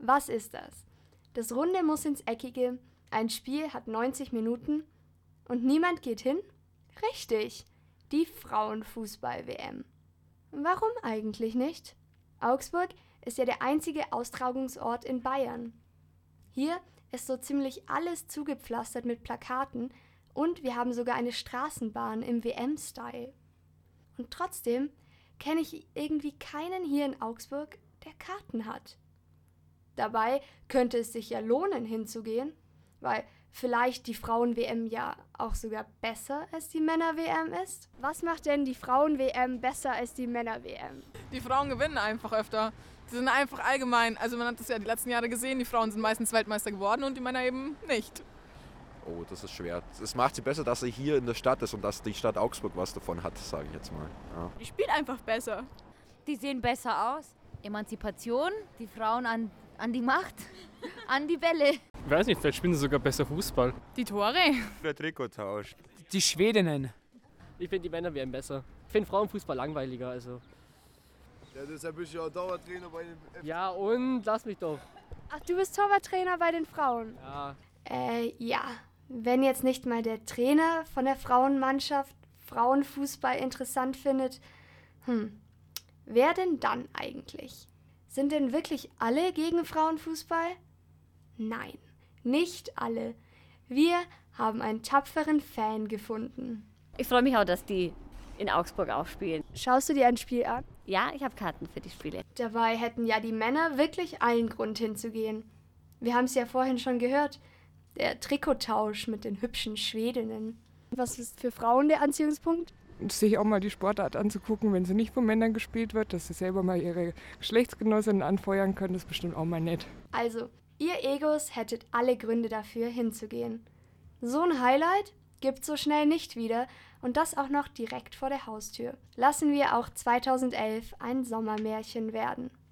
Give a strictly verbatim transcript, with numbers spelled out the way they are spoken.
Was ist das? Das Runde muss ins Eckige, ein Spiel hat neunzig Minuten und niemand geht hin? Richtig, die Frauenfußball-W M. Warum eigentlich nicht? Augsburg ist ja der einzige Austragungsort in Bayern. Hier ist so ziemlich alles zugepflastert mit Plakaten und wir haben sogar eine Straßenbahn im W M-Style. Und trotzdem kenne ich irgendwie keinen hier in Augsburg, der Karten hat. Dabei könnte es sich ja lohnen, hinzugehen, weil vielleicht die Frauen-W M ja auch sogar besser als die Männer-W M ist. Was macht denn die Frauen-W M besser als die Männer-W M? Die Frauen gewinnen einfach öfter. Sie sind einfach allgemein, also man hat das ja die letzten Jahre gesehen, die Frauen sind meistens Weltmeister geworden und die Männer eben nicht. Oh, das ist schwer. Es macht sie besser, dass sie hier in der Stadt ist und dass die Stadt Augsburg was davon hat, sage ich jetzt mal. Ja. Die spielt einfach besser. Die sehen besser aus. Emanzipation, die Frauen an, an die Macht, an die Bälle. Ich weiß nicht, vielleicht spielen sie sogar besser Fußball. Die Tore. Der Trikottausch. Die Schwedinnen. Ich finde die Männer wären besser. Ich finde Frauenfußball langweiliger. Also. Ja, das ist ein bisschen auch Dauertrainer bei den F- Ja, und lass mich doch. Ach, du bist Torwarttrainer bei den Frauen? Ja. Äh, ja. Wenn jetzt nicht mal der Trainer von der Frauenmannschaft Frauenfußball interessant findet, hm, wer denn dann eigentlich? Sind denn wirklich alle gegen Frauenfußball? Nein, nicht alle. Wir haben einen tapferen Fan gefunden. Ich freue mich auch, dass die in Augsburg auch spielen. Schaust du dir ein Spiel an? Ja, ich habe Karten für die Spiele. Dabei hätten ja die Männer wirklich allen Grund hinzugehen. Wir haben es ja vorhin schon gehört. Der Trikottausch mit den hübschen Schwedinnen. Was ist für Frauen der Anziehungspunkt? Sich auch mal die Sportart anzugucken, wenn sie nicht von Männern gespielt wird, dass sie selber mal ihre Geschlechtsgenossinnen anfeuern können, das ist bestimmt auch mal nett. Also, ihr Egos hättet alle Gründe dafür, hinzugehen. So ein Highlight gibt's so schnell nicht wieder und das auch noch direkt vor der Haustür. Lassen wir auch zweitausendelf ein Sommermärchen werden.